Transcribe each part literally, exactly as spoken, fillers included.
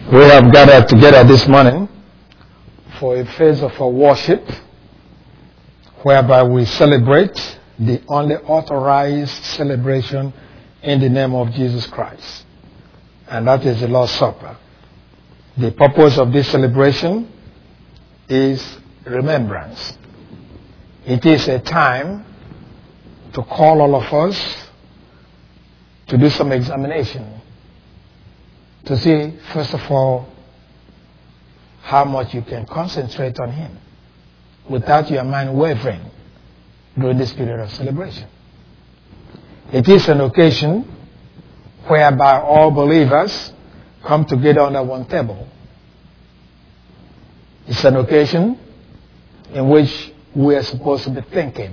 We have gathered together this morning for a phase of our worship whereby we celebrate the only authorized celebration in the name of Jesus Christ, and that is the Lord's Supper. The purpose of this celebration is remembrance. It is a time to call all of us to do some examination, to see, first of all, how much you can concentrate on Him without your mind wavering during this period of celebration. It is an occasion whereby all believers come together under one table. It's an occasion in which we are supposed to be thinking.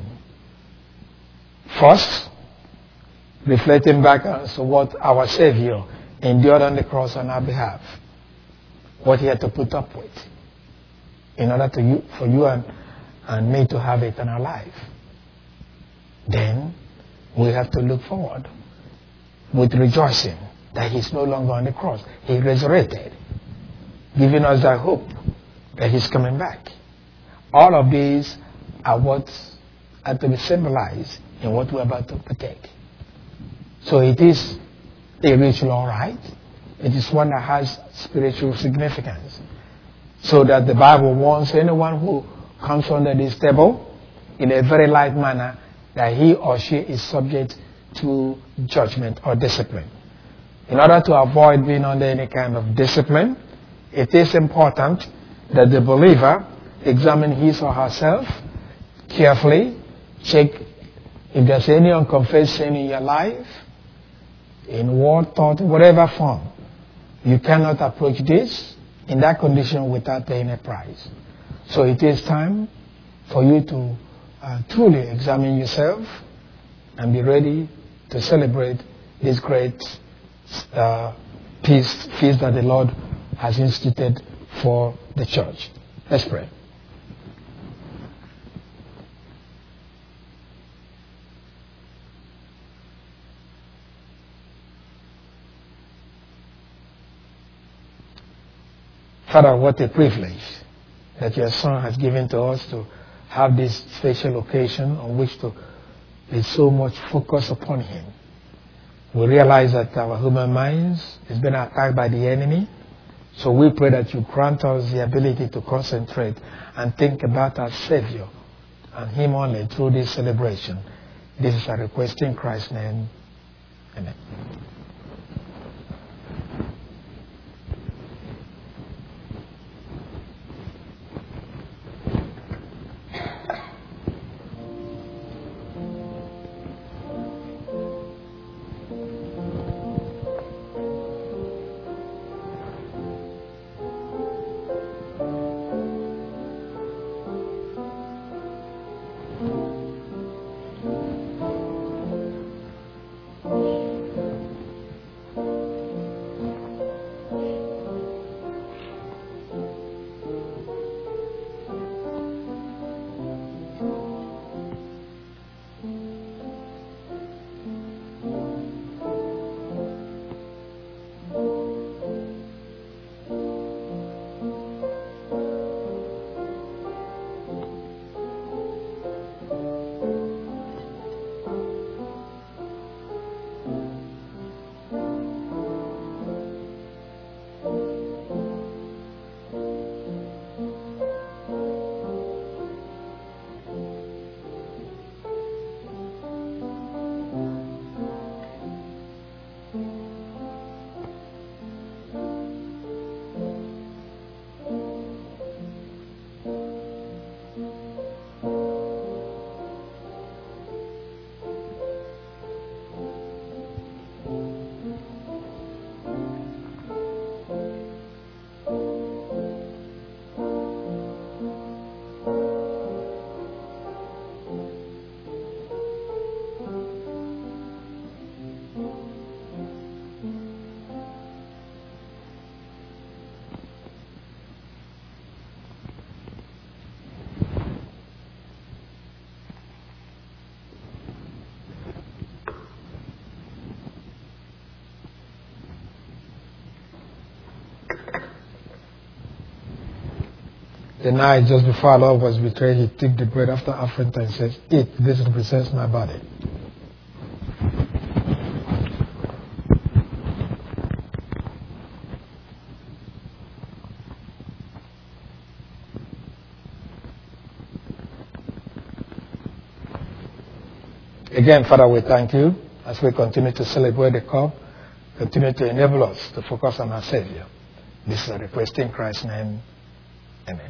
First, reflecting back on what our Savior endured on the cross on our behalf, what He had to put up with in order to you, for you and, and me to have eternal life. Then we have to look forward with rejoicing that He's no longer on the cross. He resurrected, giving us that hope that He's coming back. All of these are what are to be symbolized in what we're about to partake. So it is a ritual, all right. It is one that has spiritual significance. So that the Bible warns anyone who comes under this table in a very light manner that he or she is subject to judgment or discipline. In order to avoid being under any kind of discipline, it is important that the believer examine his or herself carefully, check if there's any unconfessed sin in your life, in word, thought, whatever form. You cannot approach this in that condition without paying a price. So it is time for you to uh, truly examine yourself and be ready to celebrate this great uh, feast, feast that the Lord has instituted for the church. Let's pray. Father, what a privilege that your Son has given to us to have this special occasion on which to be so much focused upon Him. We realize that our human minds has been attacked by the enemy, so we pray that you grant us the ability to concentrate and think about our Savior and Him only through this celebration. This is our request in Christ's name. Amen. The night just before our Lord was betrayed, he took the bread after offering and says, eat, this represents my body. Again, Father, we thank you as we continue to celebrate the cup, continue to enable us to focus on our Savior. This is a request in Christ's name. Amen.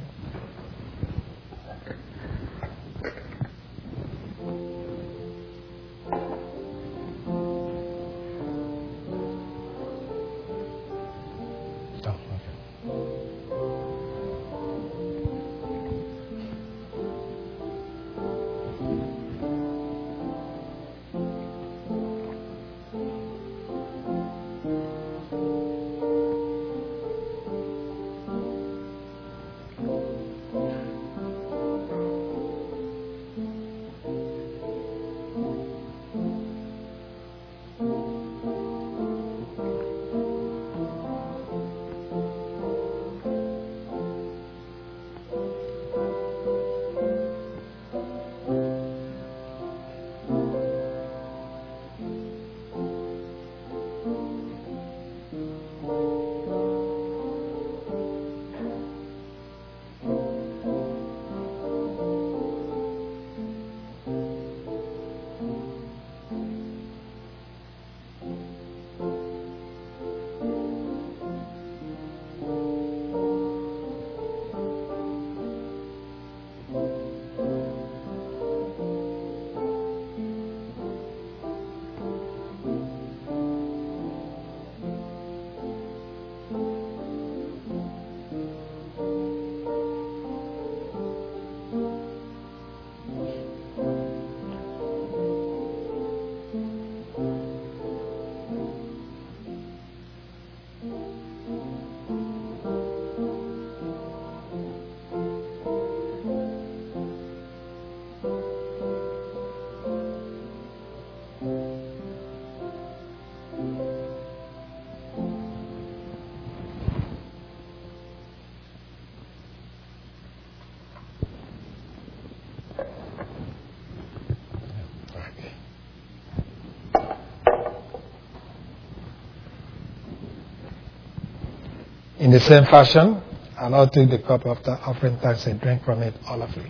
In the same fashion, I'll now take the cup after offering thanks and drink from it, all of you.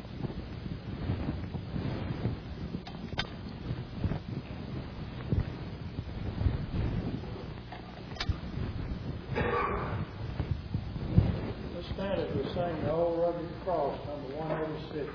Let's stand as we sing the old rugged cross, number one eighty-six.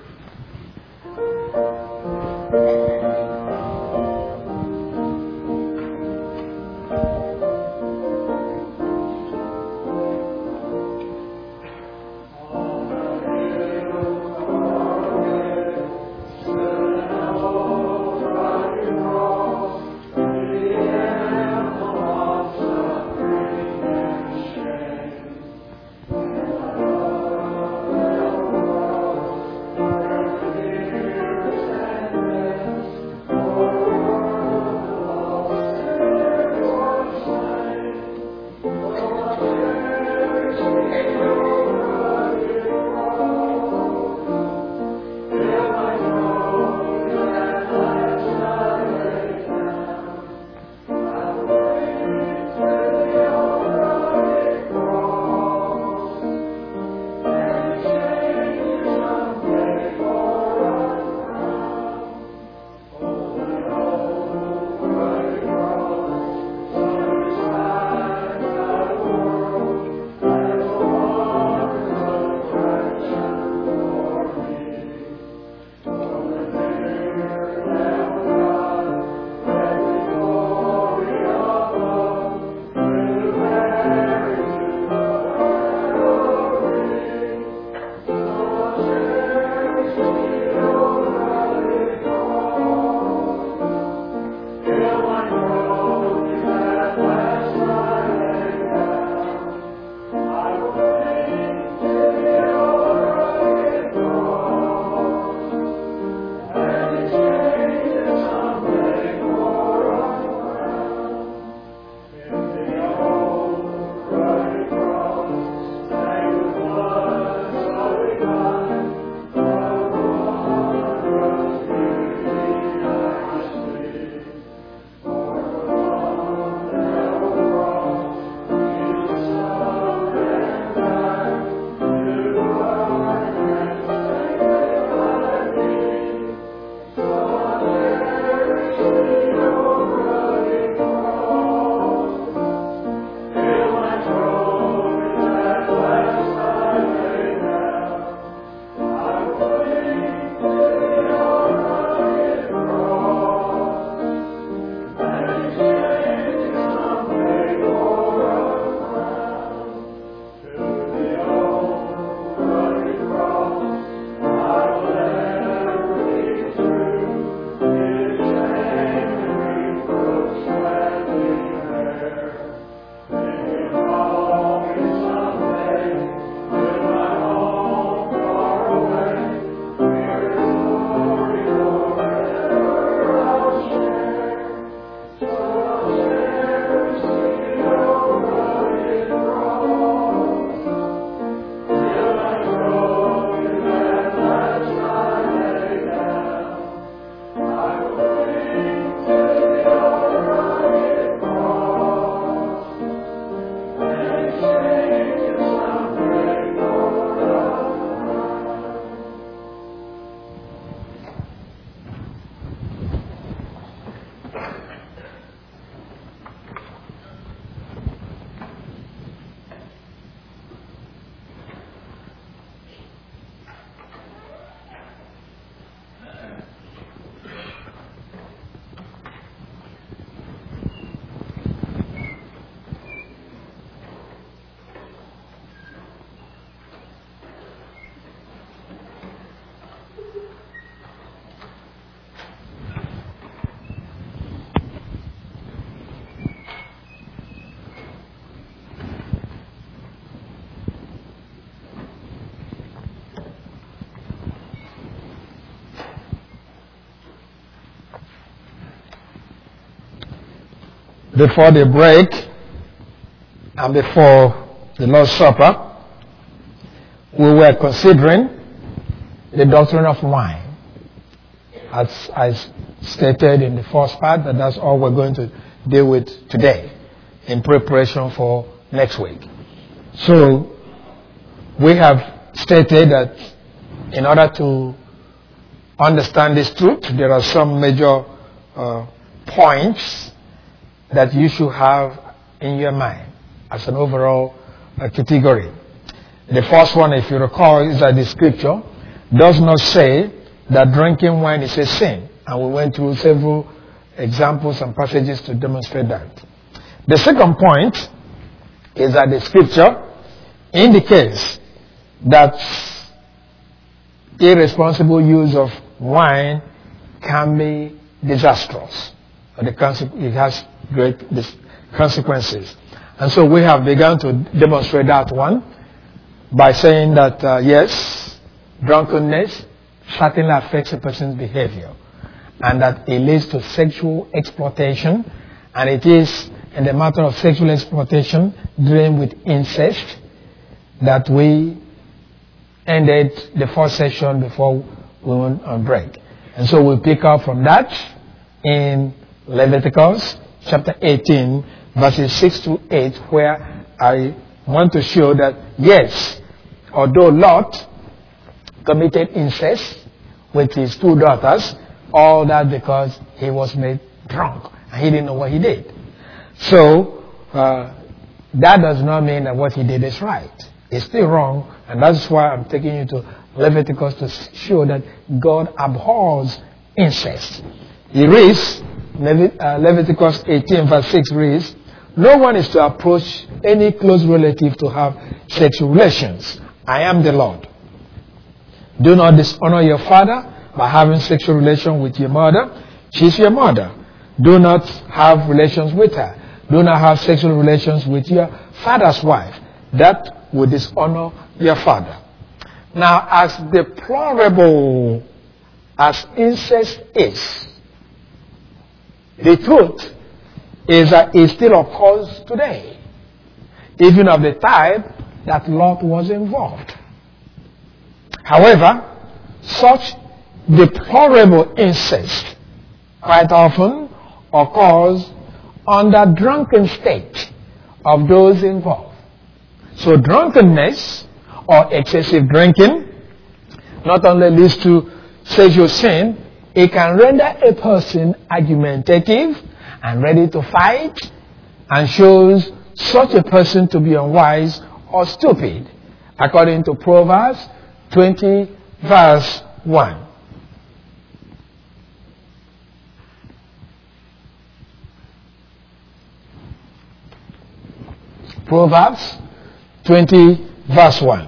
before the break and before the Lord's Supper, we were considering the doctrine of wine. As I stated in the first part, that that's all we're going to deal with today in preparation for next week. So we have stated that in order to understand this truth, there are some major uh, points that you should have in your mind as an overall uh, category. The first one, if you recall, is that the scripture does not say that drinking wine is a sin. And we went through several examples and passages to demonstrate that. The second point is that the scripture indicates that irresponsible use of wine can be disastrous. It has great consequences. And so we have begun to demonstrate that one by saying that, uh, yes, drunkenness certainly affects a person's behavior, and that it leads to sexual exploitation, and it is in the matter of sexual exploitation dealing with incest that we ended the first session before we went on break. And so we pick up from that in Leviticus chapter eighteen, verses six to eight, where I want to show that, yes, although Lot committed incest with his two daughters, all that because he was made drunk and he didn't know what he did. So uh, that does not mean that what he did is right. It's still wrong, and that's why I'm taking you to Leviticus to show that God abhors incest. He reads, uh, Leviticus eighteen verse six reads, "No one is to approach any close relative to have sexual relations. I am the Lord. Do not dishonor your father by having sexual relations with your mother. She's your mother. Do not have relations with her. Do not have sexual relations with your father's wife. That would dishonor your father." Now, as deplorable as incest is, the truth is that it still occurs today, even of the type that Lot was involved. However, such deplorable incest quite often occurs under drunken state of those involved. So drunkenness or excessive drinking not only leads to sexual sin, it can render a person argumentative and ready to fight, and shows such a person to be unwise or stupid, according to Proverbs twenty verse one. Proverbs twenty verse one.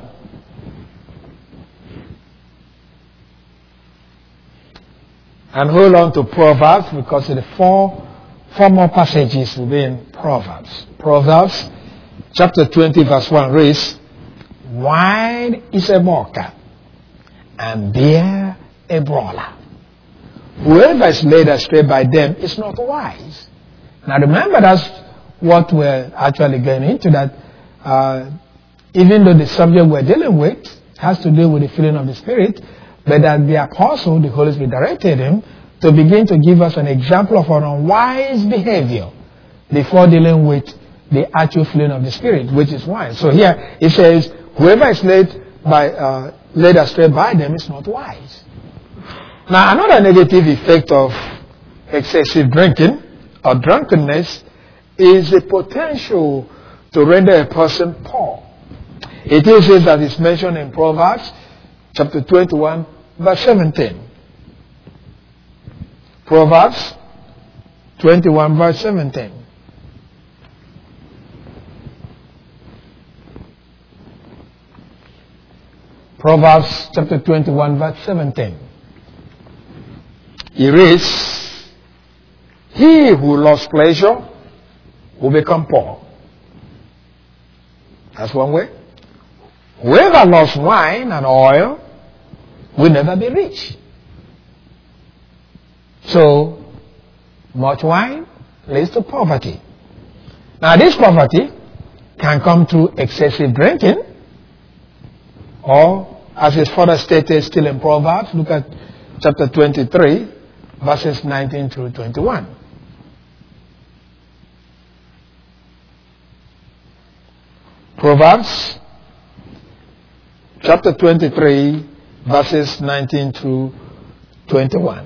And hold on to Proverbs, because the four, four more passages will be in Proverbs. Proverbs chapter twenty verse one reads, "Wine is a mocker, and beer a brawler. Whoever is led astray by them is not wise." Now remember, that's what we're actually going into, that uh, even though the subject we're dealing with has to do with the filling of the Spirit, but that the apostle, the Holy Spirit, directed him to begin to give us an example of an unwise behavior before dealing with the actual filling of the Spirit, which is wine. So here it says, whoever is led by uh, led astray by them is not wise. Now, another negative effect of excessive drinking or drunkenness is the potential to render a person poor. It is this that is mentioned in Proverbs chapter twenty-one, verse seventeen. Proverbs twenty-one, verse seventeen. Proverbs chapter twenty-one, verse seventeen. It reads, "He who loves pleasure will become poor." That's one way. Whoever loves wine and oil will never be rich. So, much wine leads to poverty. Now this poverty can come through excessive drinking, or as is further stated still in Proverbs, look at chapter twenty-three, verses nineteen through twenty-one. Proverbs chapter twenty-three, verses nineteen through twenty-one.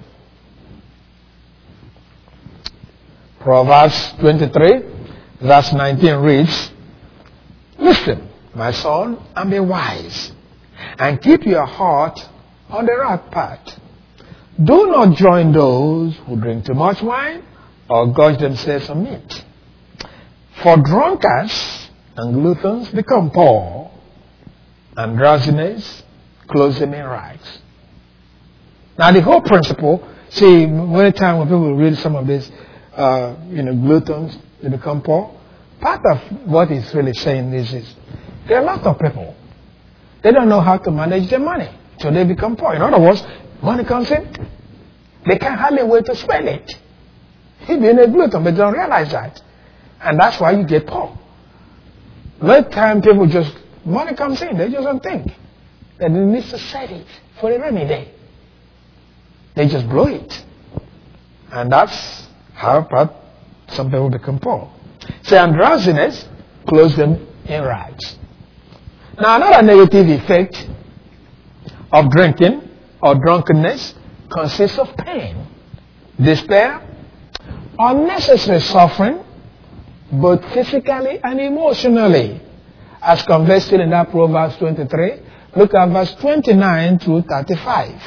Proverbs twenty-three, verse nineteen reads, "Listen, my son, and be wise, and keep your heart on the right path. Do not join those who drink too much wine or gorge themselves on meat. For drunkards and gluttons become poor, and drowsiness clothes them in rags." Now the whole principle, see, many times when people read some of this, uh, you know, gluttons, they become poor. Part of what he's really saying is, is there are a lot of people, they don't know how to manage their money, so they become poor. In other words, money comes in, they can't hardly wait to spend it. He's being a glutton, but they don't realize that. And that's why you get poor. Most time people just, money comes in, they just don't think that they need to set it for a rainy day. They just blow it. And that's how part some people become poor. Say, and drowsiness clothes them in rags. Now another negative effect of drinking or drunkenness consists of pain, despair, unnecessary suffering, both physically and emotionally, as conveyed in that Proverbs twenty-three. Look at verse twenty-nine through thirty-five.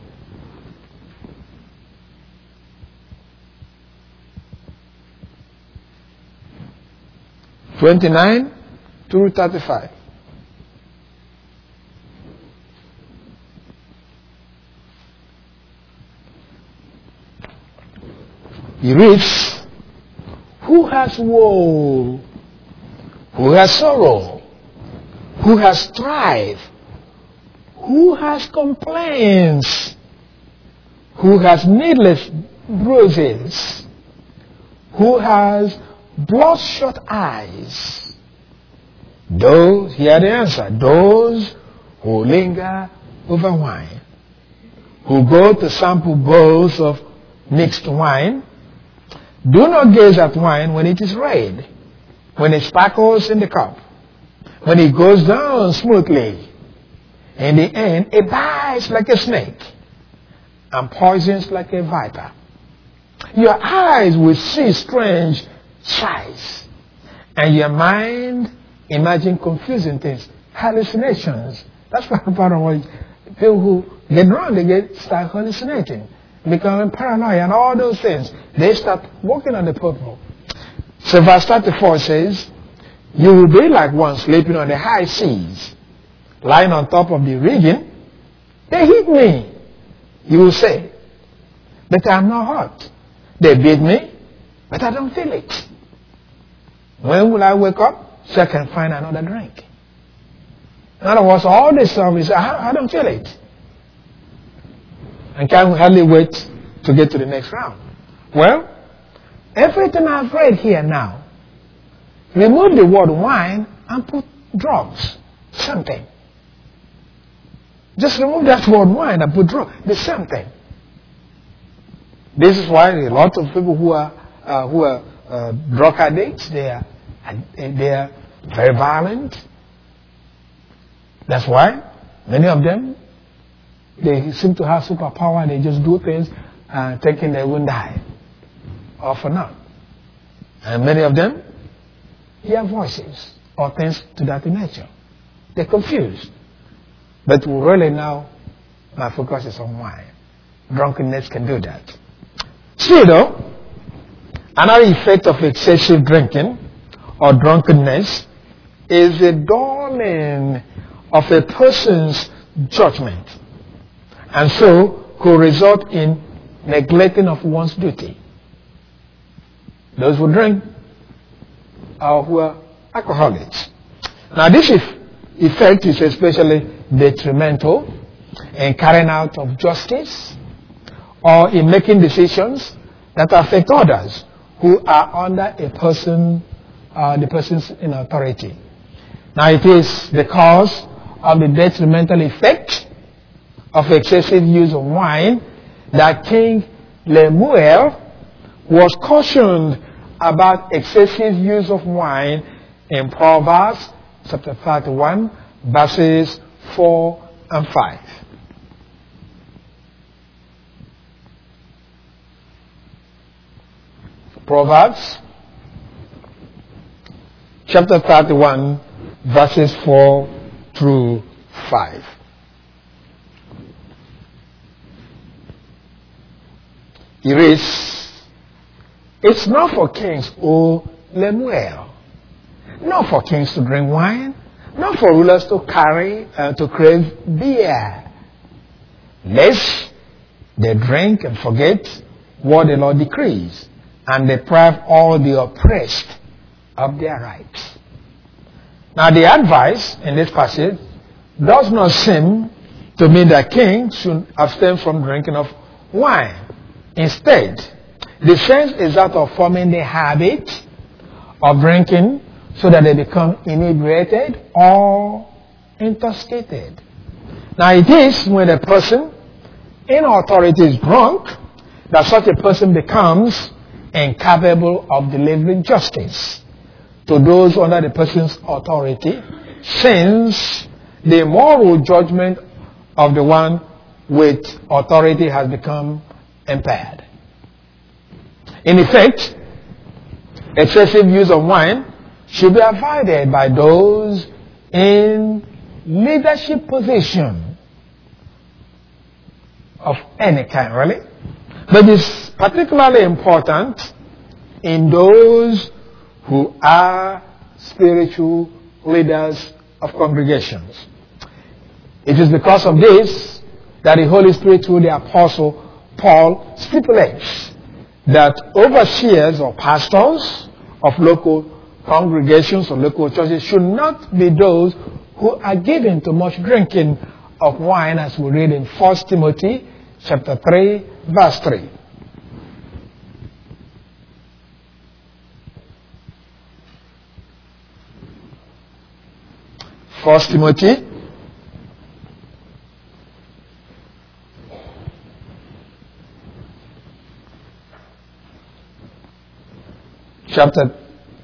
twenty-nine through thirty-five. He reads, "Who has woe? Who has sorrow? Who has strife? Who has complaints? Who has needless bruises? Who has bloodshot eyes?" Those, here the answer, those who linger over wine, who go to sample bowls of mixed wine. Do not gaze at wine when it is red, when it sparkles in the cup, when it goes down smoothly. In the end, it bites like a snake and poisons like a viper. Your eyes will see strange sights, and your mind imagine confusing things, hallucinations. That's part of what people who get drunk, they get start hallucinating, becoming paranoid and all those things. They start working on the purple. So verse thirty-four says, "You will be like one sleeping on the high seas, lying on top of the rigging. They hit me," you will say, "but I am not hurt. They beat me, but I don't feel it. When will I wake up so I can find another drink?" In other words, all this stuff is, I, I don't feel it. And can't hardly wait to get to the next round. Well, everything I've read here now, remove the word wine and put drugs, something. Just remove that word wine and put drugs, the same thing. This is why a lot of people who are uh, who are uh, drug addicts, they are they are very violent. That's why many of them, they seem to have superpower. They just do things uh, thinking they won't die, or for now. And many of them hear voices or things to that nature. They're confused. But really now, my focus is on wine. Drunkenness can do that. See though, another effect of excessive drinking or drunkenness is the dulling of a person's judgment, and so could result in neglecting of one's duty. Those who drink or who are alcoholics. Now this effect is especially detrimental in carrying out of justice or in making decisions that affect others who are under a person uh, the persons in authority. Now it is because of the detrimental effect of excessive use of wine that King Lemuel was cautioned about excessive use of wine in Proverbs chapter thirty-one, verses four and five. Proverbs chapter thirty-one, verses four through five. It reads, "It's not for kings, O Lemuel, not for kings to drink wine, not for rulers to carry uh, to crave beer, lest they drink and forget what the Lord decrees, and deprive all the oppressed of their rights." Now the advice in this passage does not seem to mean that kings should abstain from drinking of wine. Instead, the sense is that of forming the habit of drinking so that they become inebriated or intoxicated. Now it is when a person in authority is drunk that such a person becomes incapable of delivering justice to those under the person's authority, since the moral judgment of the one with authority has become impaired. In effect, excessive use of wine should be avoided by those in leadership position of any kind, really. But it's particularly important in those who are spiritual leaders of congregations. It is because of this that the Holy Spirit, through the Apostle Paul, stipulates that overseers or pastors of local congregations or local churches should not be those who are given to much drinking of wine, as we read in First Timothy chapter three, verse three. First Timothy chapter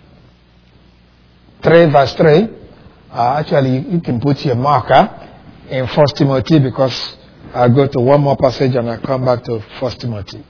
three, verse three. Uh, actually, you can put your marker in First Timothy, because I'll go to one more passage and I'll come back to First Timothy.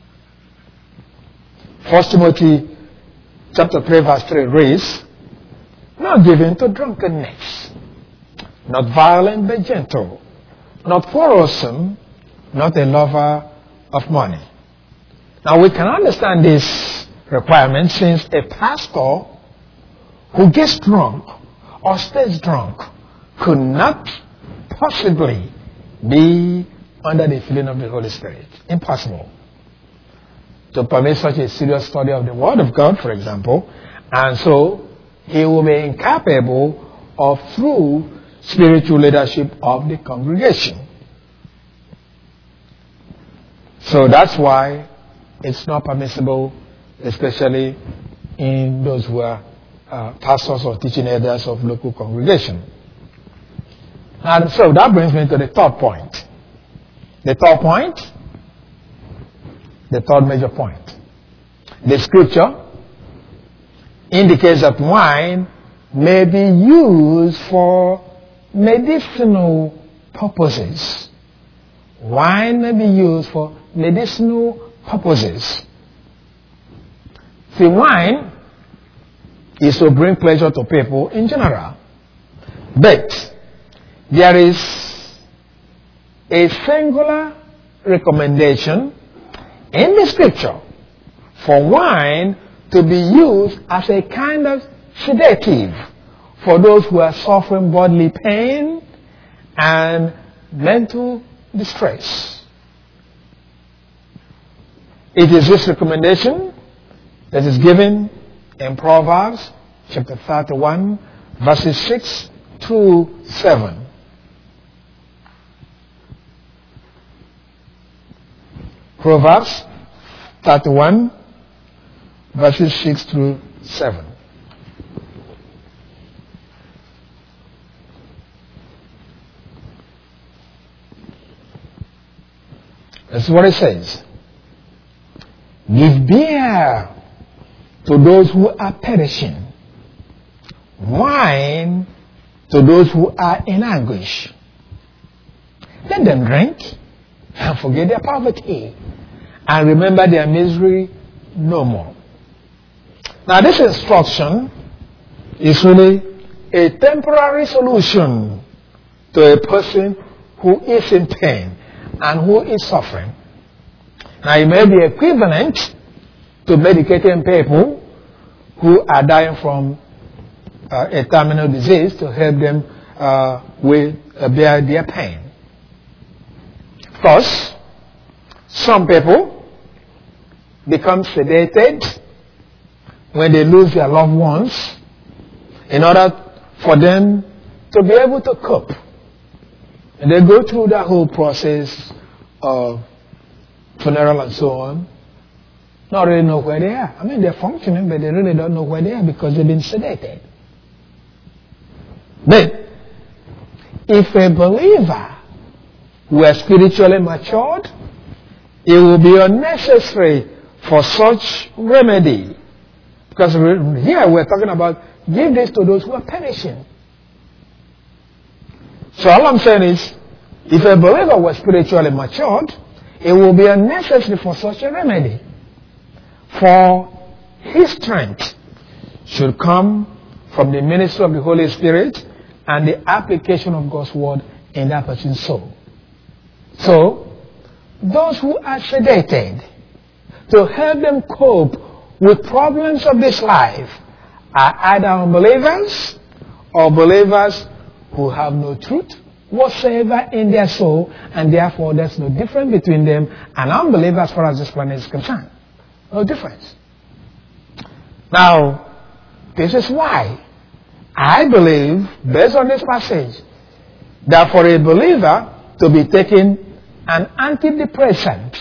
First Timothy chapter three, verse three reads, "Not given to drunkenness, not violent but gentle, not quarrelsome, not a lover of money." Now we can understand this requirement, since a pastor who gets drunk or stays drunk could not possibly be under the filling of the Holy Spirit. Impossible to permit such a serious study of the Word of God, for example, and so he will be incapable of true spiritual leadership of the congregation. So that's why it's not permissible, especially in those who are uh, pastors or teaching elders of local congregation. And so that brings me to the third point. The third point, the third major point. The scripture indicates that wine may be used for medicinal purposes. Wine may be used for medicinal purposes. See, wine is to bring pleasure to people in general. But there is a singular recommendation in the scripture for wine to be used as a kind of sedative for those who are suffering bodily pain and mental distress. It is this recommendation that is given in Proverbs chapter thirty-one, verses six through seven. Proverbs thirty-one, verses six through seven. That's what it says. Give beer to those who are perishing, wine to those who are in anguish. Let them drink and forget their poverty and remember their misery no more. Now this instruction is really a temporary solution to a person who is in pain and who is suffering. Now it may be equivalent to medicating people who are dying from uh, a terminal disease to help them uh, with uh, bear their pain. Thus, some people become sedated when they lose their loved ones in order for them to be able to cope. And they go through that whole process of funeral and so on, not really know where they are. I mean, they're functioning, but they really don't know where they are because they've been sedated. But if a believer were spiritually matured, it will be unnecessary for such remedy. Because here we're talking about give this to those who are perishing. So all I'm saying is, if a believer was spiritually matured, it will be unnecessary for such a remedy. For his strength should come from the ministry of the Holy Spirit and the application of God's word in that person's soul. So, those who are sedated, to help them cope with problems of this life, are either unbelievers or believers who have no truth whatsoever in their soul, and therefore there's no difference between them and unbelievers as far as this planet is concerned. No difference. Now, this is why I believe, based on this passage, that for a believer to be taking an antidepressant,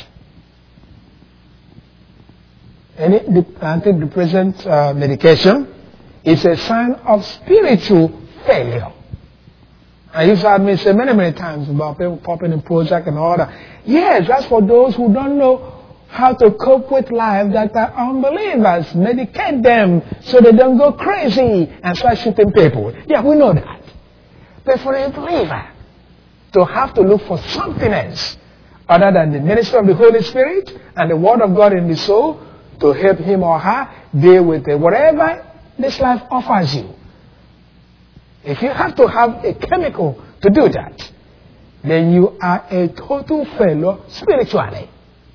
any antidepressant uh, medication, is a sign of spiritual failure. I used to have me say many, many times about people popping in Prozac and all that. Yes, that's for those who don't know how to cope with life, that are unbelievers. Medicate them so they don't go crazy and start shooting people. Yeah, we know that. But for a believer to have to look for something else other than the ministry of the Holy Spirit and the Word of God in the soul to help him or her deal with it, whatever this life offers you. If you have to have a chemical to do that, then you are a total failure spiritually.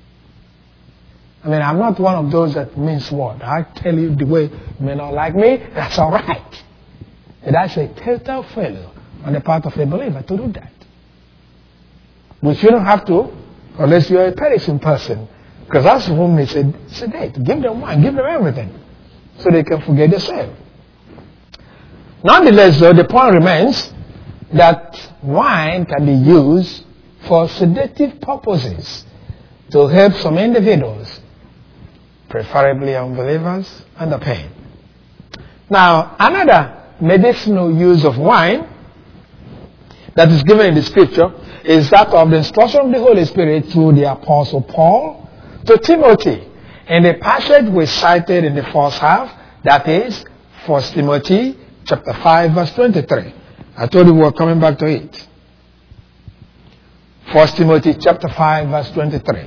I mean, I'm not one of those that means what. I tell you the way you may not like me, that's all right. But that's a total failure on the part of a believer to do that. But you don't have to, unless you're a perishing person. Because that's whom they said, sedate. Give them wine, give them everything, so they can forget themselves. Nonetheless, though, the point remains that wine can be used for sedative purposes to help some individuals, preferably unbelievers, under pain. Now, another medicinal use of wine that is given in the scripture is that of the instruction of the Holy Spirit through the Apostle Paul to Timothy. In the passage we cited in the first half, that is, First Timothy chapter five, verse twenty-three. I told you we were coming back to it. First Timothy chapter five, verse twenty-three.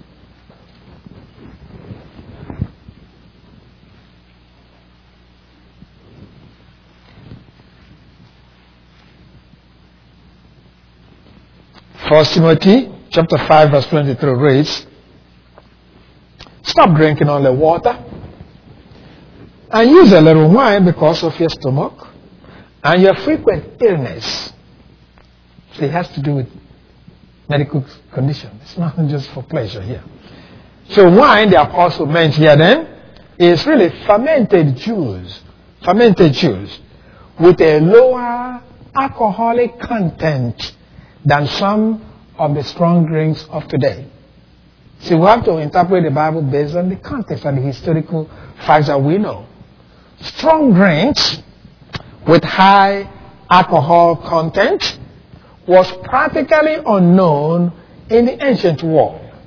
First Timothy chapter five, verse twenty-three reads, stop drinking only water and use a little wine because of your stomach and your frequent illness. So it has to do with medical condition. It's not just for pleasure here. So wine, the apostle meant here then, is really fermented juice. Fermented juice with a lower alcoholic content than some of the strong drinks of today. See, we have to interpret the Bible based on the context and the historical facts that we know. Strong drinks with high alcohol content was practically unknown in the ancient world.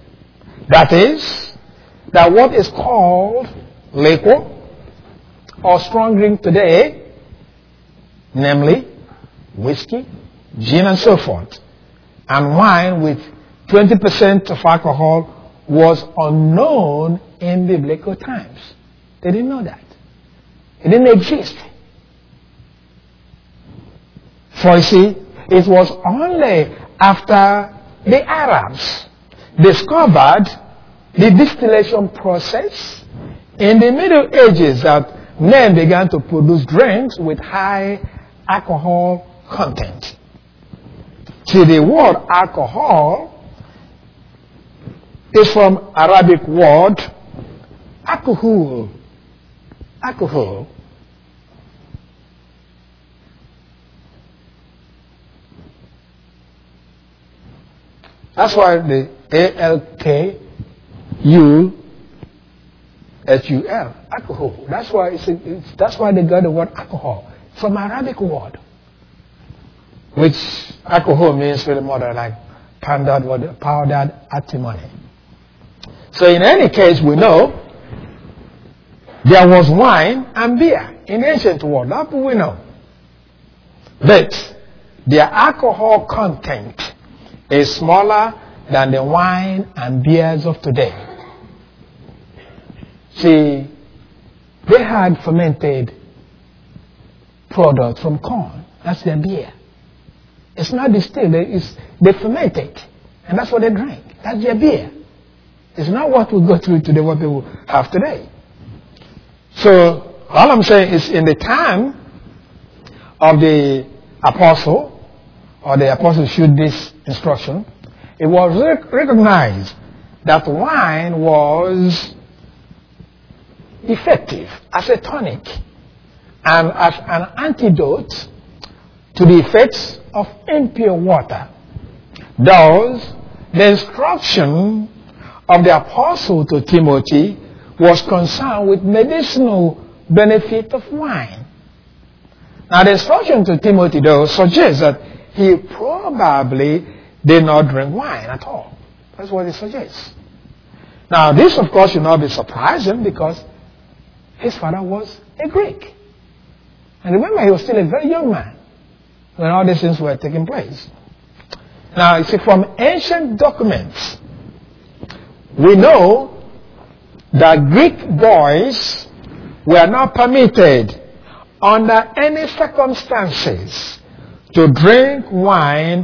That is, that what is called liquor or strong drink today, namely whiskey, gin and so forth, and wine with twenty percent of alcohol was unknown in biblical times. They didn't know that. It didn't exist. For you see, it was only after the Arabs discovered the distillation process in the Middle Ages that men began to produce drinks with high alcohol content. See, the word alcohol is from Arabic word alcohol. Alcohol. That's why the A L K U H U L, alcohol. That's why it's, it's that's why they got the word alcohol from Arabic word, which alcohol means really more than like powdered water, powdered antimony. So in any case, we know there was wine and beer in ancient world. That we know. But their alcohol content is smaller than the wine and beers of today. See, they had fermented product from corn. That's their beer. It's not distilled. It's, they ferment it. And that's what they drink. That's their beer. It's not what we go through today, what people have today. So, all I'm saying is in the time of the apostle, or the apostle issued this instruction, it was rec- recognized that wine was effective as a tonic and as an antidote to the effects of impure water. Thus, the instruction of the apostle to Timothy was concerned with medicinal benefit of wine. Now, the instruction to Timothy, though, suggests that he probably did not drink wine at all. That's what it suggests. Now, this, of course, should not be surprising because his father was a Greek. And remember, he was still a very young man when all these things were taking place. Now, you see, from ancient documents, we know that Greek boys were not permitted under any circumstances to drink wine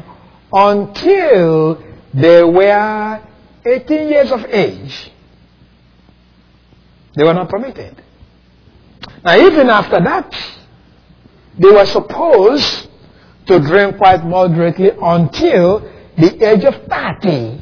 until they were eighteen years of age. They were not permitted. Now, even after that, they were supposed to drink quite moderately until the age of thirty,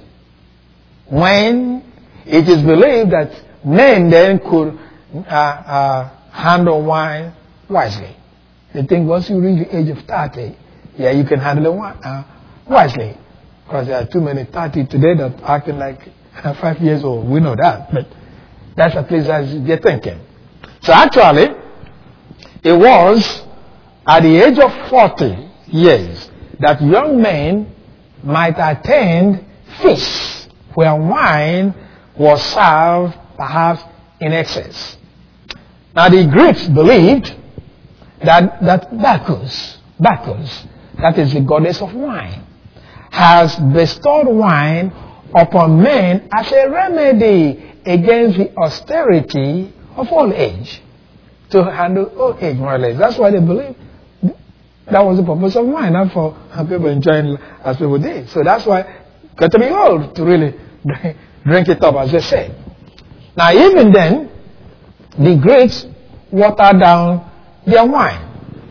when it is believed that men then could uh, uh, handle wine wisely. They think once you reach the age of thirty, yeah, you can handle it uh, wisely. Because there are too many thirty today that are acting like five years old. We know that. But that's at least as they're thinking. So actually, it was at the age of forty years that young men might attend feasts where wine was served perhaps in excess. Now the Greeks believed that, that Bacchus, Bacchus, that is the goddess of wine, has bestowed wine upon men as a remedy against the austerity of old age, to handle old age more or less. That's why they believe that was the purpose of wine, not for people enjoying as people did. So that's why you got to be old to really drink it up, as they say. Now, even then, the Greeks watered down their wine.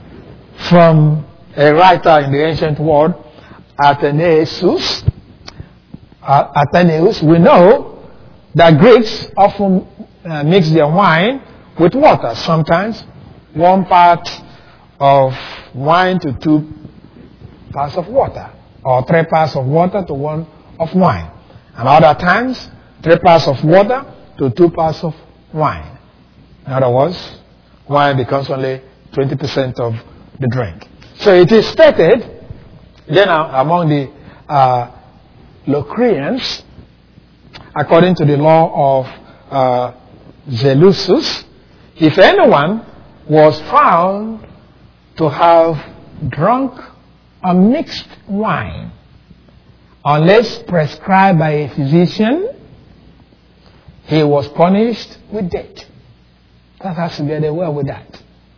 From a writer in the ancient world, Athanasius, uh, Athanasius, we know that Greeks often uh, mix their wine with water. Sometimes one part of wine to two parts of water, or three parts of water to one of wine. And other times, three parts of water to two parts of wine. In other words, wine becomes only twenty percent of the drink. So it is stated, then uh, among the uh, Locrians, according to the law of uh, Zeleucus, if anyone was found to have drunk unmixed wine, unless prescribed by a physician, he was punished with death. That has to be the way with that.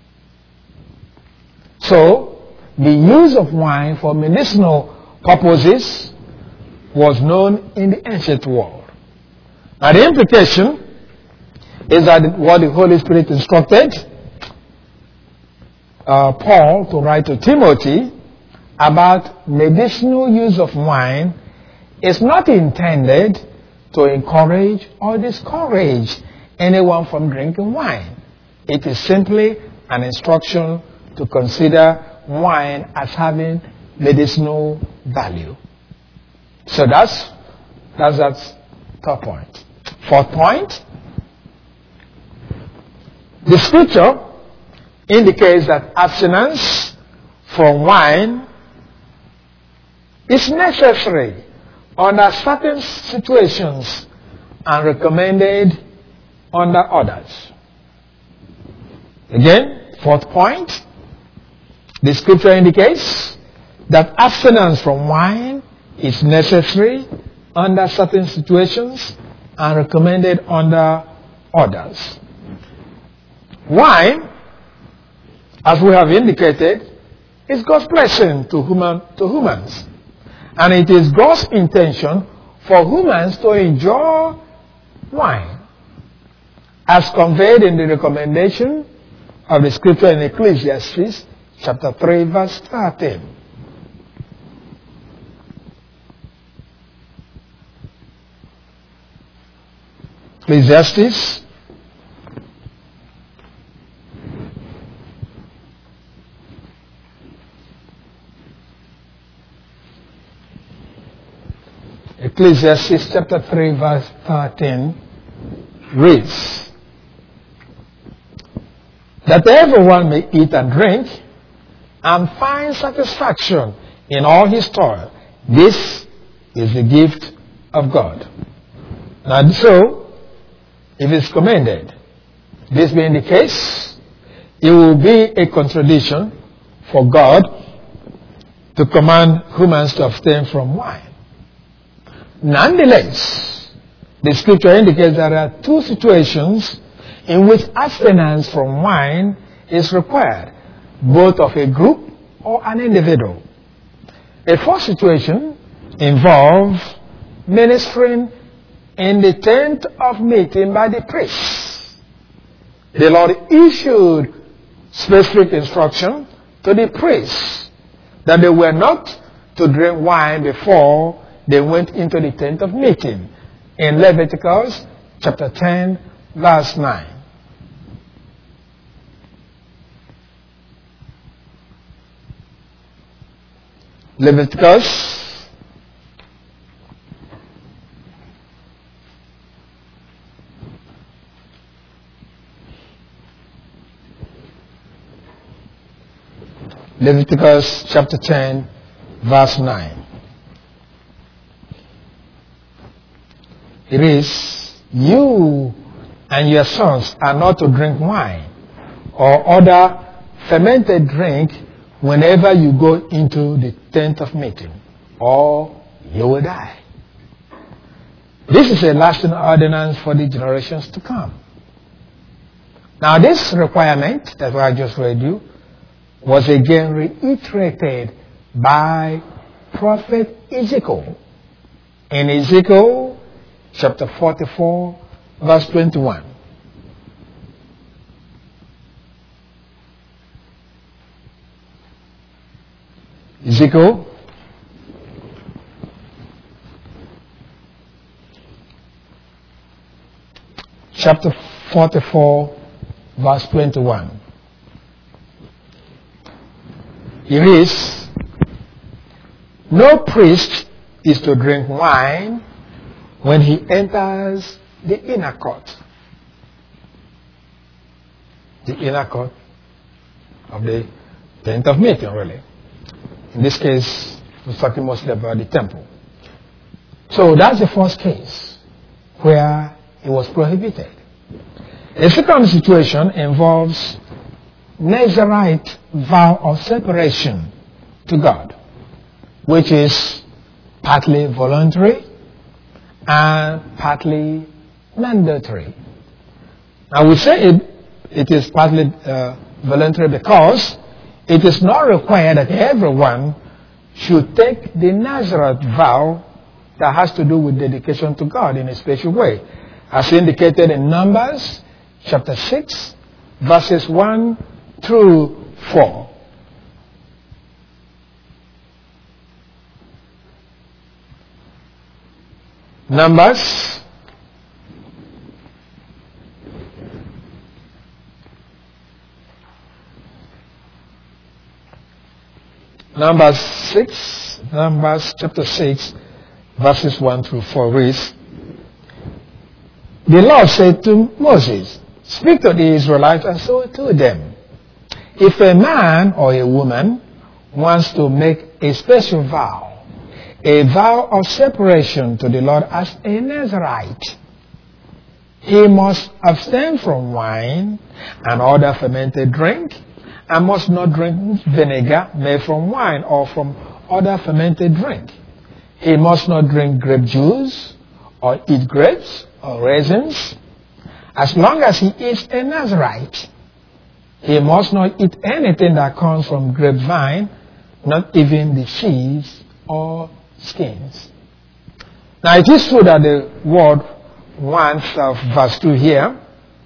So, the use of wine for medicinal purposes was known in the ancient world. Now, the implication is that what the Holy Spirit instructed uh, Paul to write to Timothy about medicinal use of wine is not intended to encourage or discourage anyone from drinking wine. It is simply an instruction to consider wine as having medicinal value. So that's that's that third point. Fourth point, the scripture indicates that abstinence from wine is necessary under certain situations and recommended under others. Again, fourth point, the scripture indicates that abstinence from wine is necessary under certain situations and recommended under others. Wine, as we have indicated, is God's blessing to human to humans. And it is God's intention for humans to enjoy wine, as conveyed in the recommendation of the scripture in Ecclesiastes chapter three, verse thirteen. Ecclesiastes Ecclesiastes chapter three, verse thirteen reads, that everyone may eat and drink and find satisfaction in all his toil. This is the gift of God. And so, if it's commended, this being the case, it will be a contradiction for God to command humans to abstain from wine. Nonetheless, the scripture indicates that there are two situations in which abstinence from wine is required, both of a group or an individual. A first situation involves ministering in the tent of meeting by the priest. The Lord issued specific instruction to the priests that they were not to drink wine before they went into the tent of meeting in Leviticus chapter ten, verse nine. Leviticus Leviticus chapter ten, verse nine. It is, you and your sons are not to drink wine or other fermented drink whenever you go into the tent of meeting, or you will die. This is a lasting ordinance for the generations to come. Now, this requirement that I just read you was again reiterated by Prophet Ezekiel in Ezekiel chapter forty-four, verse twenty-one. Ezekiel chapter forty-four, verse twenty-one. It reads, no priest is to drink wine when he enters the inner court. The inner court of the tent of meeting, really. In this case, we're talking mostly about the temple. So that's the first case. where it was prohibited. The second situation involves Nazirite vow of separation to God, which is partly voluntary and partly mandatory. Now we say it, it is partly uh, voluntary because it is not required that everyone should take the Nazirite vow that has to do with dedication to God in a special way, as indicated in Numbers chapter six, verses one through four. Numbers Numbers six, Numbers chapter six, verses one through four reads, the Lord said to Moses, speak to the Israelites and so to them. If a man or a woman wants to make a special vow, a vow of separation to the Lord as a Nazirite, he must abstain from wine and other fermented drink, and must not drink vinegar made from wine or from other fermented drink. He must not drink grape juice or eat grapes or raisins. As long as he is a Nazirite, he must not eat anything that comes from grapevine, not even the seeds or skins. Now it is true that the word once of verse two here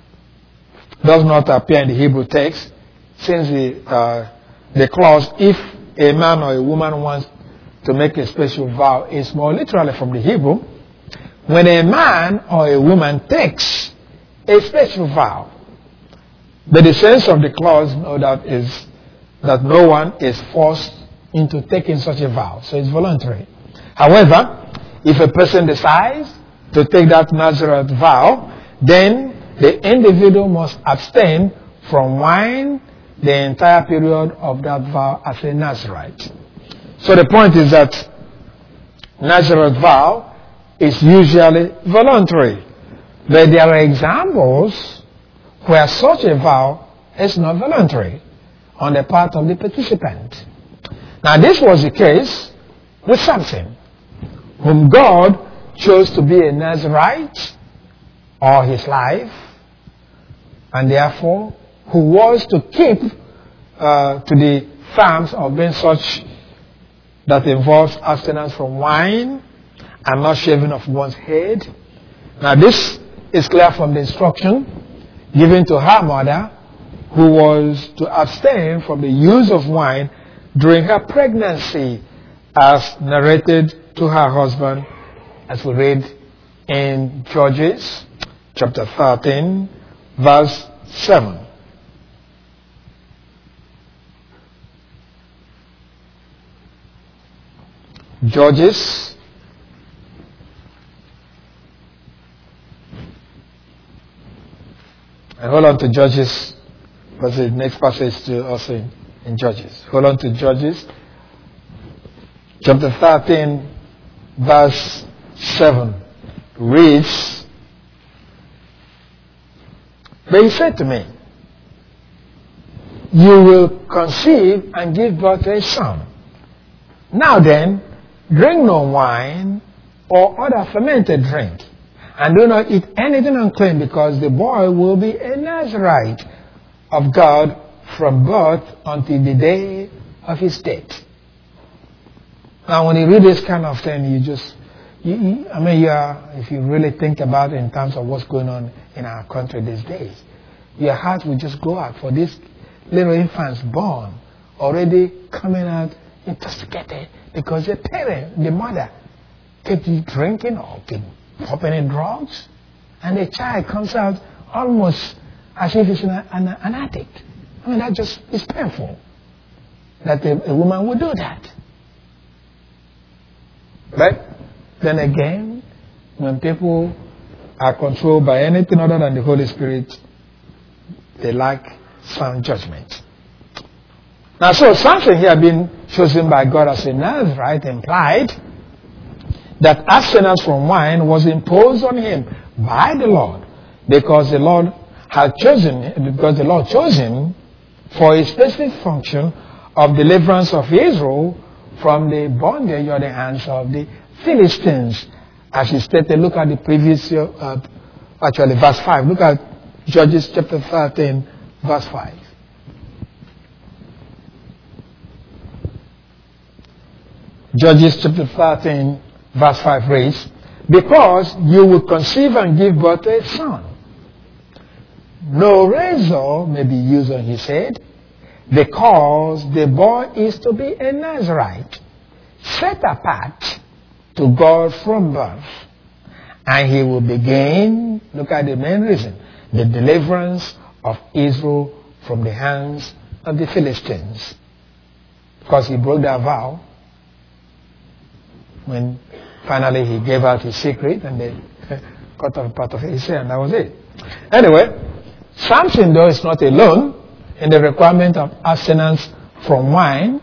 does not appear in the Hebrew text, since the, uh, the clause, if a man or a woman wants to make a special vow, is more literally from the Hebrew. When a man or a woman takes a special vow, but the sense of the clause, no doubt, is that no one is forced into taking such a vow, so it's voluntary. However, if a person decides to take that Nazirite vow, then the individual must abstain from wine the entire period of that vow as a Nazirite. So the point is that Nazirite vow is usually voluntary, but there are examples where such a vow is not voluntary on the part of the participant. Now this was the case with Samson, whom God chose to be a Nazirite all his life, and therefore who was to keep uh, to the terms of being such that involves abstinence from wine and not shaving of one's head. Now this is clear from the instruction given to her mother, who was to abstain from the use of wine during her pregnancy, as narrated to her husband, as we read in Judges chapter thirteen, verse seven. Judges and hold on to Judges, because the next passage to also in, in Judges. Hold on to Judges chapter thirteen, verse seven reads, but he said to me, you will conceive and give birth to a son. Now then, drink no wine or other fermented drink, and do not eat anything unclean, because the boy will be a Nazirite of God from birth until the day of his death. Now when you read this kind of thing, you just, you, you, I mean, you are, if you really think about it in terms of what's going on in our country these days, your heart will just go out for these little infants born, already coming out intoxicated because the parent, the mother, kept drinking or kept popping in drugs, and the child comes out almost as if it's an, an, an addict. I mean, that just is painful that a, a woman would do that. But then again, when people are controlled by anything other than the Holy Spirit, they lack sound judgment. Now, so something here being chosen by God as a Nazirite implied that abstinence from wine was imposed on him by the Lord, because the Lord had chosen, because the Lord chose him for a specific function of deliverance of Israel from the bondage or the hands of the Philistines. As he stated, look at the previous, uh, actually verse five. Look at Judges chapter thirteen, verse five. Judges chapter thirteen, verse five reads, because you will conceive and give birth to a son. No razor may be used on his head, because the boy is to be a Nazirite, set apart to God from birth. And he will begin, look at the main reason, the deliverance of Israel from the hands of the Philistines. Because he broke that vow when finally he gave out his secret and they cut off part of his hair, and that was it. Anyway, Samson, though, is not alone in the requirement of abstinence from wine,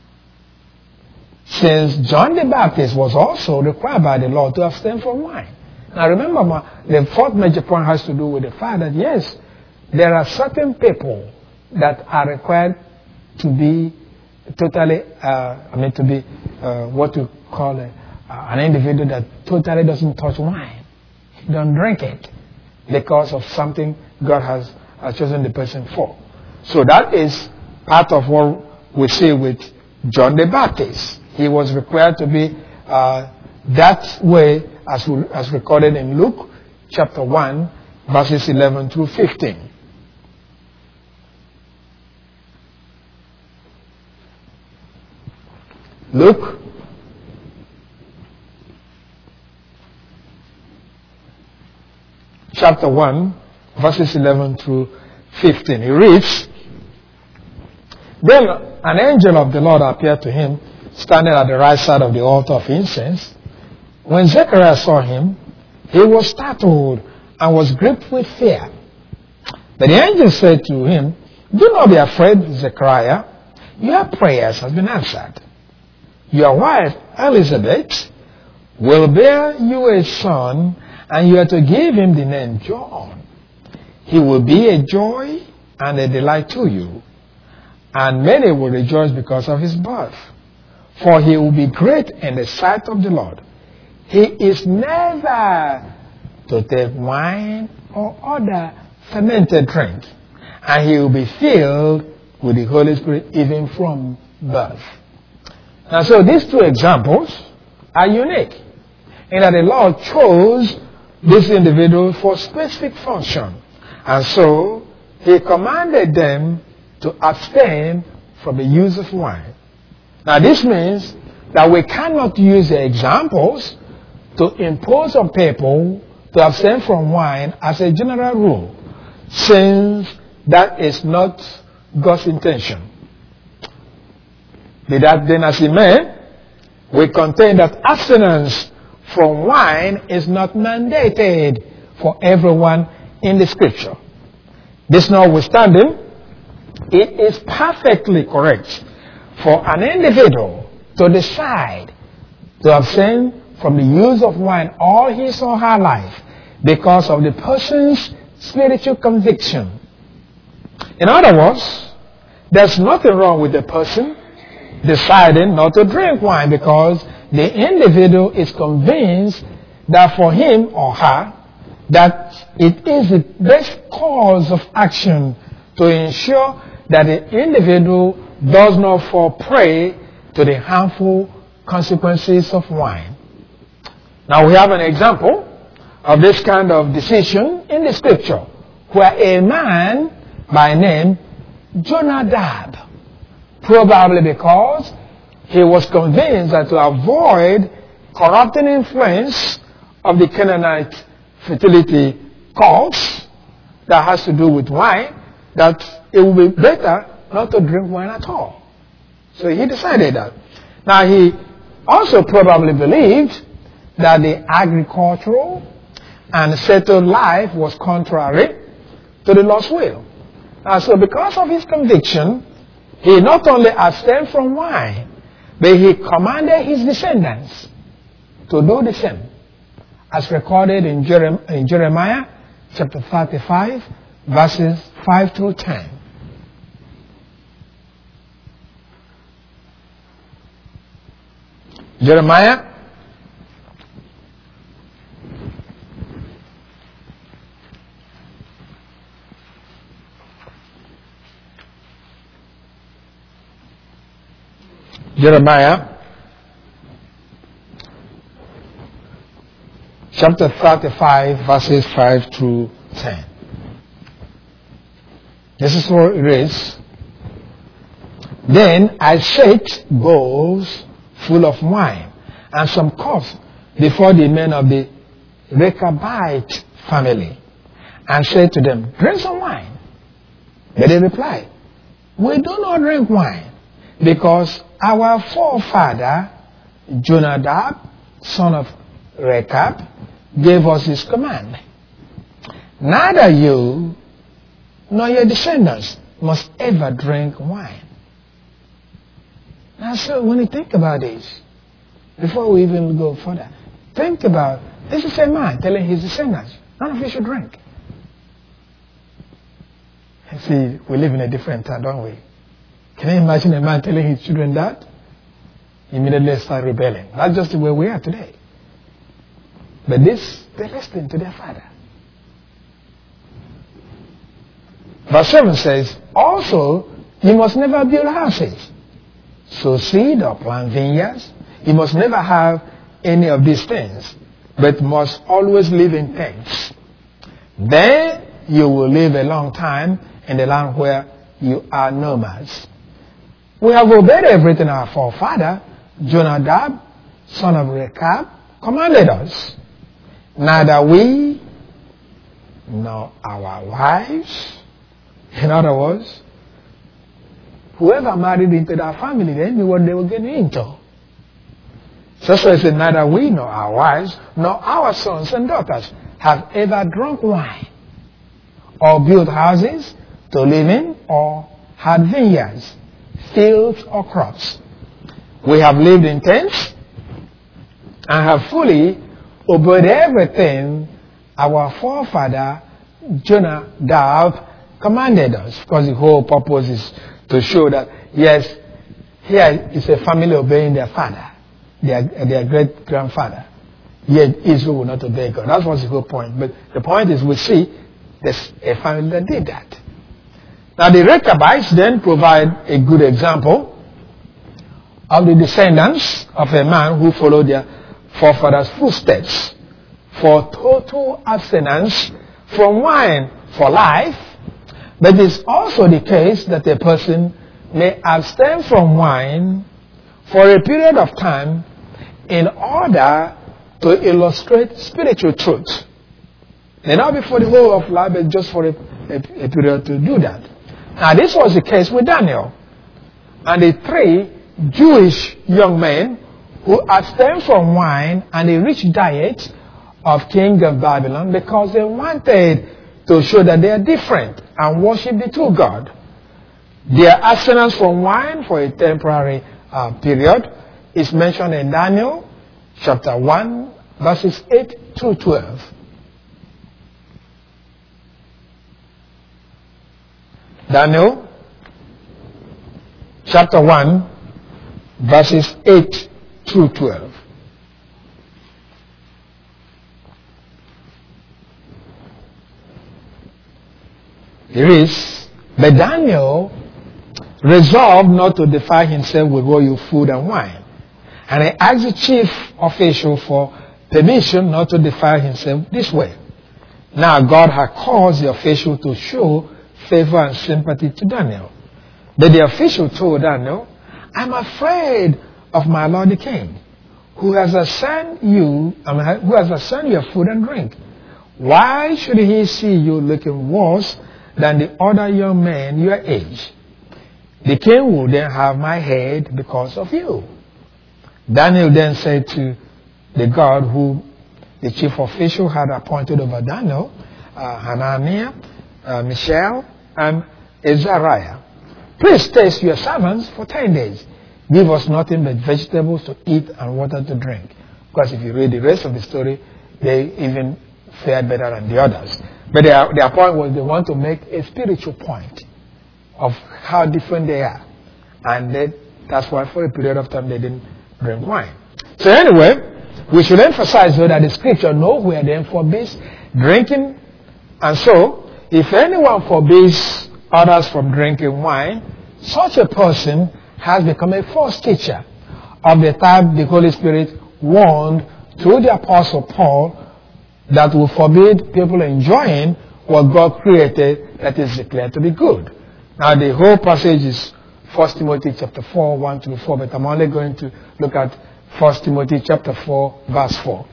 since John the Baptist was also required by the law to abstain from wine. Now remember, my, the fourth major point has to do with the fact that, yes, there are certain people that are required to be totally, uh, I mean, to be uh, what you call a, uh, an individual that totally doesn't touch wine. He doesn't drink it because of something God has uh, chosen the person for. So that is part of what we see with John the Baptist. He was required to be uh, that way as, we, as recorded in Luke chapter one, verses eleven through fifteen. Luke chapter one, verses eleven through fifteen. He reads, then an angel of the Lord appeared to him, standing at the right side of the altar of incense. When Zechariah saw him, he was startled and was gripped with fear. But the angel said to him, do not be afraid, Zechariah. Your prayers have been answered. Your wife, Elizabeth, will bear you a son, and you are to give him the name John. He will be a joy and a delight to you, and many will rejoice because of his birth. For he will be great in the sight of the Lord. He is never to take wine or other fermented drink, and he will be filled with the Holy Spirit even from birth. Now, so these two examples are unique in that the Lord chose this individual for specific function, and so he commanded them to abstain from the use of wine. Now, this means that we cannot use the examples to impose on people to abstain from wine as a general rule, since that is not God's intention. Be that then as it may, we contend that abstinence from wine is not mandated for everyone in the Scripture. This notwithstanding, it is perfectly correct for an individual to decide to abstain from the use of wine all his or her life because of the person's spiritual conviction. In other words, there's nothing wrong with the person deciding not to drink wine because the individual is convinced that for him or her that it is the best course of action to ensure that the individual does not fall prey to the harmful consequences of wine. Now we have an example of this kind of decision in the Scripture, where a man by name Jonadab, probably because he was convinced that to avoid corrupting influence of the Canaanite fertility cults that has to do with wine, that it would be better not to drink wine at all. So he decided that. Now he also probably believed that the agricultural and settled life was contrary to the Lord's will. And so because of his conviction, he not only abstained from wine, but he commanded his descendants to do the same. as recorded in, Jerem- in Jeremiah chapter thirty-five, verses five through ten. Jeremiah Jeremiah chapter thirty-five, verses five through ten. This is what it reads. Then I set bowls full of wine and some cups before the men of the Rechabite family, and said to them, drink some wine. But they replied, we do not drink wine, because our forefather Jonadab, son of Rechab, gave us his command. Neither you nor your descendants must ever drink wine. Now, so when you think about this, before we even go further, think about, this is a man telling his descendants, none of you should drink. And see, we live in a different time, don't we? Can you imagine a man telling his children that? Immediately start rebelling. That's just the way we are today. But this, they listened to their father. Verse seven says, also, you must never build houses, sow seed or plant vineyards. You must never have any of these things, but must always live in tents. Then you will live a long time in the land where you are nomads. We have obeyed everything our forefather, Jonadab, son of Rechab, commanded us. Neither we nor our wives. In other words, whoever married into that family, they knew what they were getting into. So, so it said, neither we nor our wives, nor our sons and daughters have ever drunk wine, or built houses to live in, or had vineyards, fields, or crops. We have lived in tents and have fully obeyed everything our forefather Jonadab commanded us. Because the whole purpose is to show that, yes, here is a family obeying their father, their, their great-grandfather. Yet Israel will not obey God. That was the whole point. But the point is, we see there's a family that did that. Now the Rechabites then provide a good example of the descendants of a man who followed their forefathers' footsteps for total abstinence from wine for life. But it's also the case that a person may abstain from wine for a period of time in order to illustrate spiritual truth. May not be for the whole of life, but just for a, a, a period to do that. Now this was the case with Daniel and the three Jewish young men who abstained from wine and the rich diet of King of Babylon because they wanted to show that they are different and worship the true God. Their abstinence from wine for a temporary uh, period is mentioned in Daniel chapter one, verses eight through twelve. Daniel chapter one, verses eight through twelve. It is, but Daniel resolved not to defile himself with royal food and wine. And he asked the chief official for permission not to defile himself this way. Now God had caused the official to show favor and sympathy to Daniel. But the official told Daniel, I'm afraid of my lord the king, who has assigned you, I mean, who has assigned you food and drink. Why should he see you looking worse than the other young men your age? The king will then have my head because of you. Daniel then said to the guard who the chief official had appointed over Daniel, uh, Hananiah, uh, Mishael, and Azariah, please taste your servants for ten days. Give us nothing but vegetables to eat and water to drink. Because if you read the rest of the story, they even fared better than the others. But their, their point was they want to make a spiritual point of how different they are. And they, that's why for a period of time they didn't drink wine. So anyway, we should emphasize though that the scripture nowhere then forbids drinking. And so, if anyone forbids others from drinking wine, such a person has become a false teacher of the type the Holy Spirit warned through the Apostle Paul that will forbid people enjoying what God created that is declared to be good. Now the whole passage is First Timothy chapter four, one to four, but I'm only going to look at First Timothy chapter four, verse four.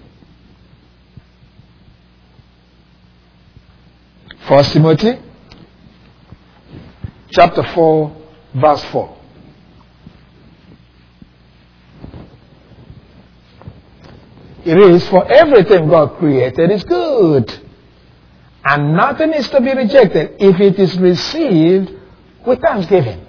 First Timothy chapter four, verse four. It is, for everything God created is good, and nothing is to be rejected if it is received with thanksgiving.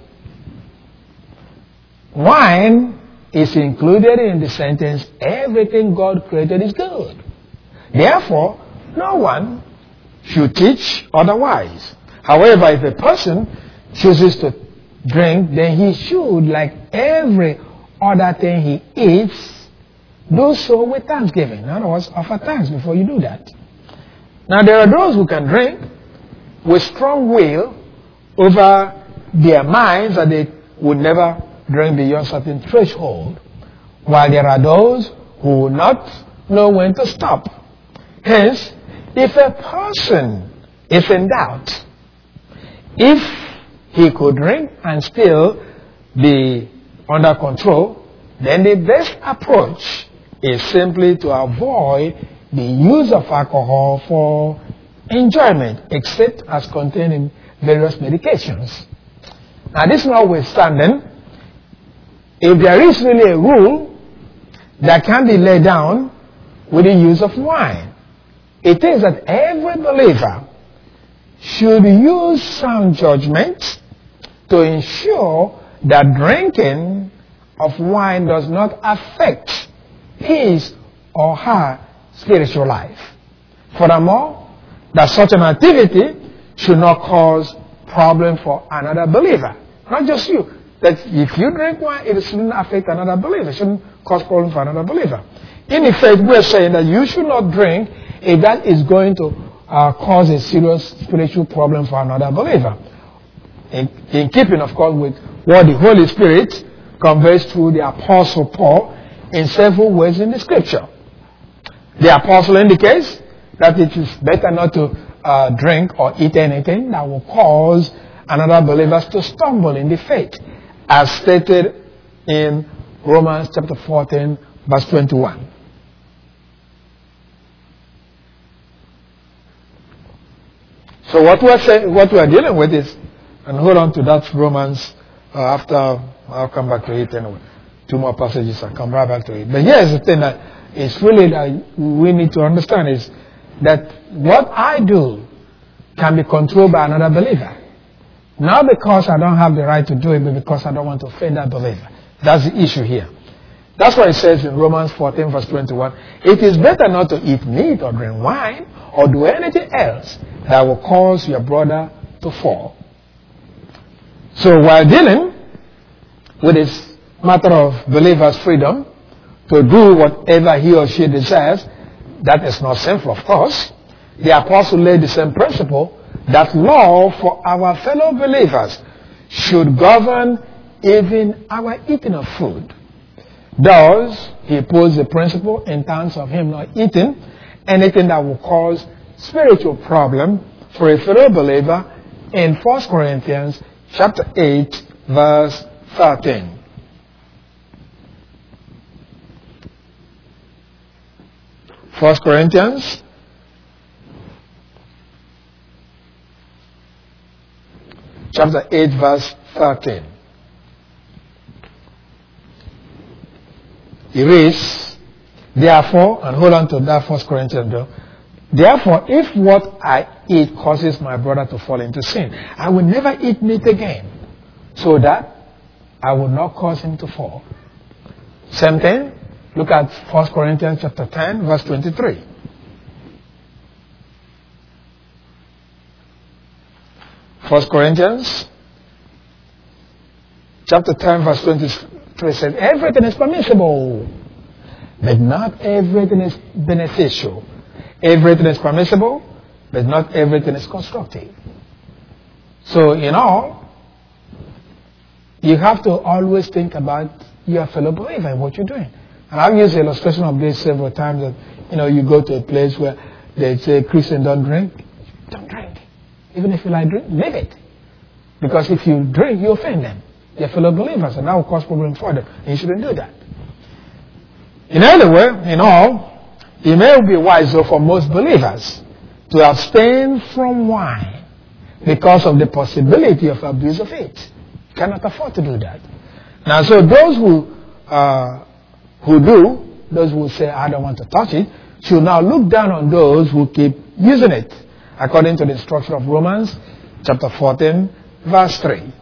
Wine is included in the sentence, everything God created is good. Therefore, no one should teach otherwise. However, if a person chooses to drink, then he should, like every other thing he eats, do so with thanksgiving. In other words, offer thanks before you do that. Now, there are those who can drink with strong will over their minds that they would never drink beyond certain threshold, while there are those who will not know when to stop. Hence, if a person is in doubt, if he could drink and still be under control, then the best approach is simply to avoid the use of alcohol for enjoyment, except as contained in various medications. Now, this notwithstanding, if there is really a rule that can be laid down with the use of wine, it is that every believer should use sound judgment to ensure that drinking of wine does not affect his or her spiritual life. Furthermore, that such an activity should not cause problem for another believer. Not just you. That if you drink wine, it shouldn't affect another believer. It shouldn't cause problem for another believer. In effect, we're saying that you should not drink if that is going to uh, cause a serious spiritual problem for another believer. In, in keeping, of course, with what the Holy Spirit conveys through the Apostle Paul in several ways in the Scripture. The Apostle indicates that it is better not to uh, drink or eat anything that will cause another believer to stumble in the faith, as stated in Romans chapter fourteen, verse twenty-one. So what we're saying, what we're dealing with is, and hold on to that Romans uh, after I'll come back to it anyway. Two more passages, I'll come right back to it. But here's the thing that is really that we need to understand is that what I do can be controlled by another believer. Not because I don't have the right to do it, but because I don't want to offend that believer. That's the issue here. That's why it says in Romans fourteen, verse twenty-one, it is better not to eat meat or drink wine or do anything else that will cause your brother to fall. So while dealing with this matter of believers' freedom to do whatever he or she desires, that is not sinful, of course. The apostle laid the same principle that law for our fellow believers should govern even our eating of food. Thus, he posed the principle in terms of him not eating anything that will cause spiritual problem for a fellow believer in First Corinthians chapter eight, verse thirteen. First Corinthians chapter eight, verse thirteen. It reads, therefore, and hold on to that First Corinthians though. Therefore, if what I eat causes my brother to fall into sin, I will never eat meat again, so that I will not cause him to fall. Same thing. Look at First Corinthians chapter ten, verse twenty-three. First Corinthians chapter ten, verse twenty-three says, everything is permissible, but not everything is beneficial. Everything is permissible, but not everything is constructive. So in all, you have to always think about your fellow believer and what you're doing. And I've used the illustration of this several times that, you know, you go to a place where they say Christians don't drink. Don't drink. Even if you like drink, leave it. Because if you drink, you offend them, your fellow believers, and that will cause problems for them. And you shouldn't do that. In other words, in all, it may be wiser for most believers to abstain from wine because of the possibility of abuse of it. You cannot afford to do that. Now, so those who uh, who do, those who say, I don't want to touch it, should now look down on those who keep using it, according to the instruction of Romans chapter fourteen, verse three.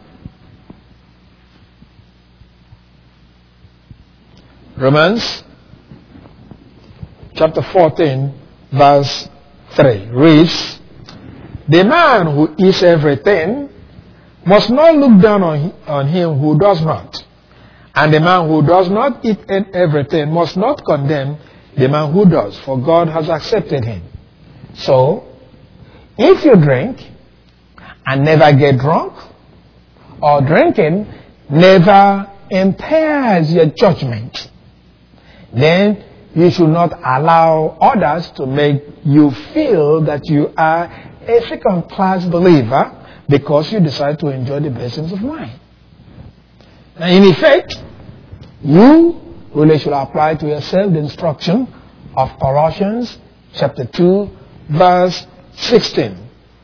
Romans chapter fourteen, verse three reads, the man who eats everything must not look down on, on him who does not. And the man who does not eat everything must not condemn the man who does, for God has accepted him. So, if you drink and never get drunk, or drinking never impairs your judgment, then you should not allow others to make you feel that you are a second-class believer because you decide to enjoy the blessings of wine. Now, in effect, you really should apply to yourself the instruction of Colossians chapter two, verse sixteen.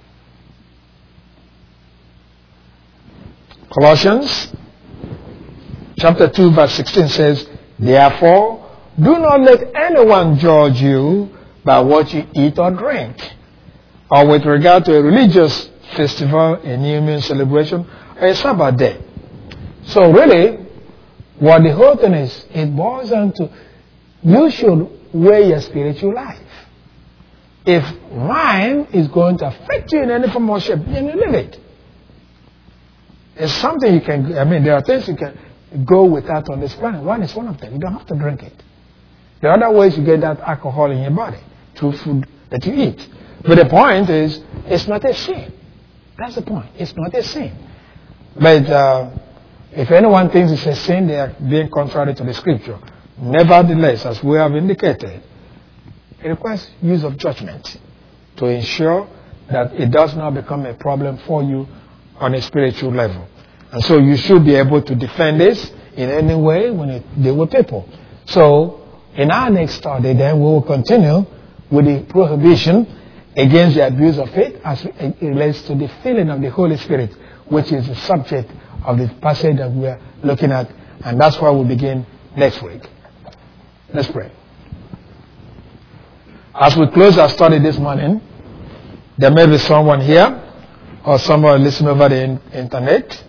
Colossians chapter two, verse sixteen says, therefore, do not let anyone judge you by what you eat or drink, or with regard to a religious festival, a new moon celebration, or a Sabbath day. So really, what the whole thing is, it boils down to, you should weigh your spiritual life. If wine is going to affect you in any form or shape, then you leave it. It's something you can, I mean, there are things you can go without on this planet. Wine is one of them. You don't have to drink it. There are other ways you get that alcohol in your body, through food that you eat. But the point is, it's not a sin. That's the point. It's not a sin. But uh, if anyone thinks it's a sin, they are being contrary to the scripture. Nevertheless, as we have indicated, it requires use of judgment to ensure that it does not become a problem for you on a spiritual level. And so you should be able to defend this in any way when you deal with people. So in our next study, then, we will continue with the prohibition against the abuse of faith as it relates to the filling of the Holy Spirit, which is the subject of the passage that we are looking at. And that's why we'll begin next week. Let's pray. As we close our study this morning, there may be someone here or someone listening over the in- internet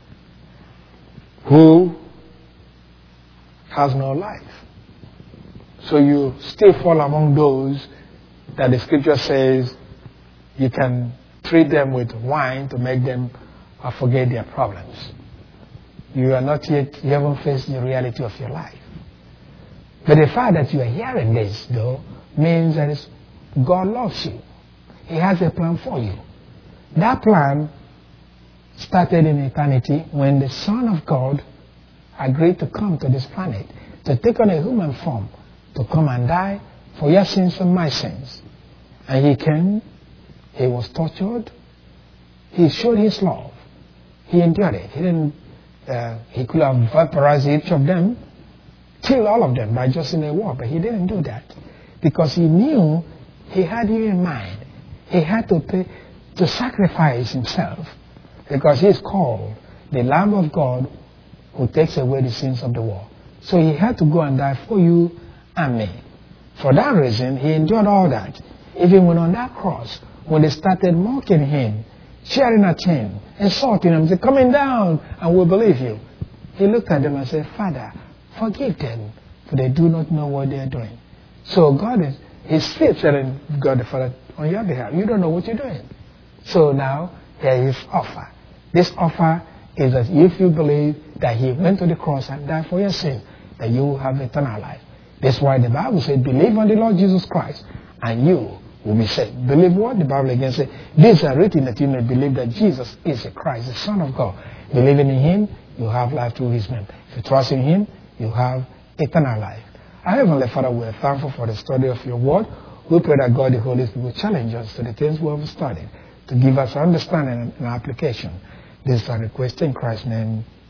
who has no life. So you still fall among those that the scripture says you can treat them with wine to make them uh, forget their problems. You are not yet, you haven't faced the reality of your life. But the fact that you are hearing this, though, means that it's, God loves you. He has a plan for you. That plan started in eternity when the Son of God agreed to come to this planet, to take on a human form, to come and die for your sins and my sins. And he came, he was tortured, he showed his love, he endured it. He didn't, uh, he could have vaporized each of them, killed all of them by just in a war, but he didn't do that because he knew he had you in mind. He had to pay, to sacrifice himself because he is called the Lamb of God who takes away the sins of the world. So he had to go and die for you and me. For that reason, he endured all that. Even when on that cross, when they started mocking him, cheering at him, insulting him, saying, coming down and we'll believe you. He looked at them and said, Father, forgive them, for they do not know what they are doing. So God is, He sleeps telling God the Father on your behalf. You don't know what you're doing. So now, there is offer. This offer is that if you believe that He went to the cross and died for your sin, that you will have eternal life. That's why the Bible said, believe on the Lord Jesus Christ, and you will be saved. Believe what? The Bible again says, these are written that you may believe that Jesus is the Christ, the Son of God. Believing in Him, you have life through His name. If you trust in Him, you have eternal life. Our Heavenly Father, we are thankful for the study of your word. We pray that God, the Holy Spirit, will challenge us to the things we have studied, to give us understanding and application. This is our request in Christ's name.